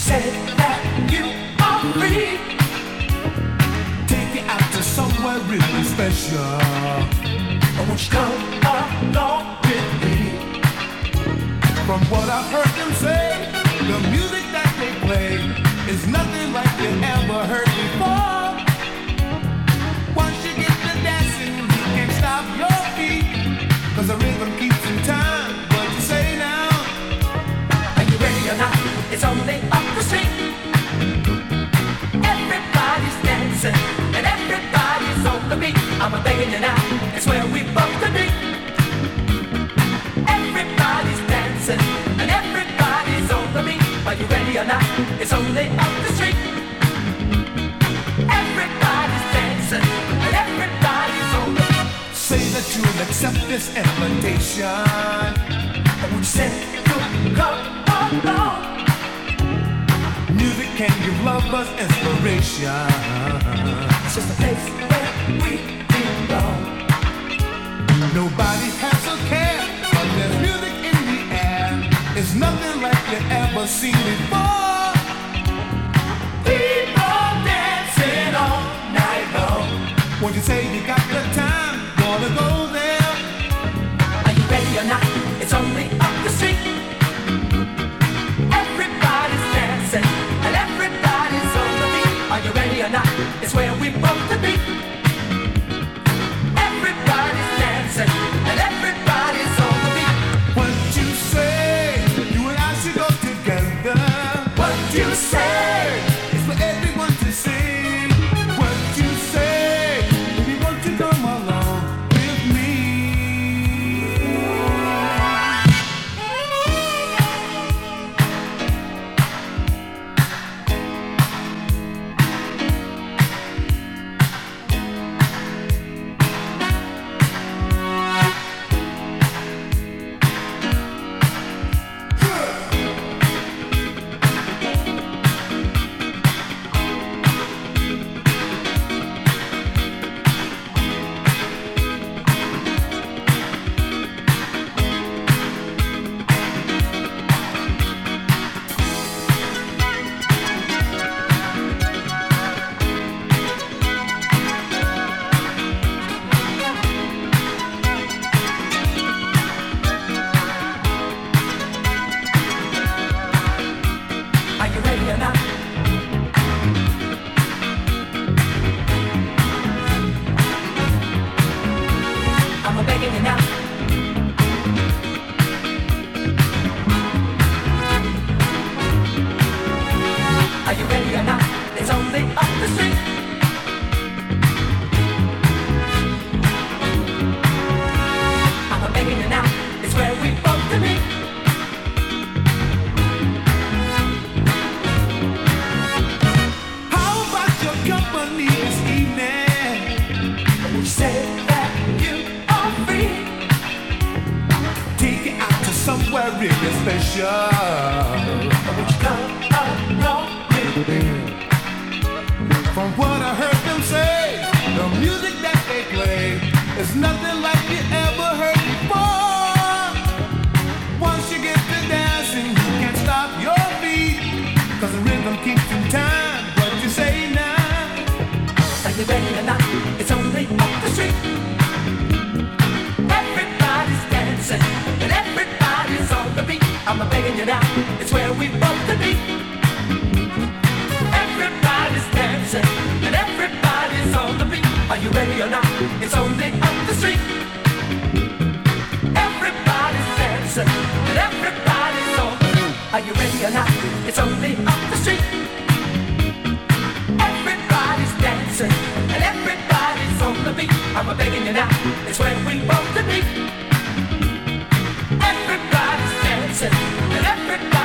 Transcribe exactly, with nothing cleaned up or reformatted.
said that you are free. Take you out to somewhere really special. I want you to come along with me. From what I've heard them say, the music that they play is nothing like you ever heard before. Once you get to dancing, you can't stop your feet, 'cause the rhythm keeps in time. What you say now? Are you ready or not? It's only up the street. Everybody's dancing and everybody's on the beat. I'm begging you now, it's where we both could be. Everybody's dancing and everybody's on the beat. Are you ready or not? It's only up the street. Everybody's dancing and everybody's on the beat. Say that you'll accept this invitation. I would say you'll come along. Music can give lovers inspiration. It's just a place where we belong. Nobody has a care, but there's music in the air. It's nothing like you ever seen before. People dancing all night long. When you say you got the time, wanna go there? Are you ready or not? It's only up the street. Everybody's dancing and everybody's on the beat. Are you ready or not? It's where we both to be. Everybody's dancing and everybody's on the beat. What you say? You and I should go together. What you say? It's for everyone to see. What you say? If you want to come along with me. Everybody's dancing and everybody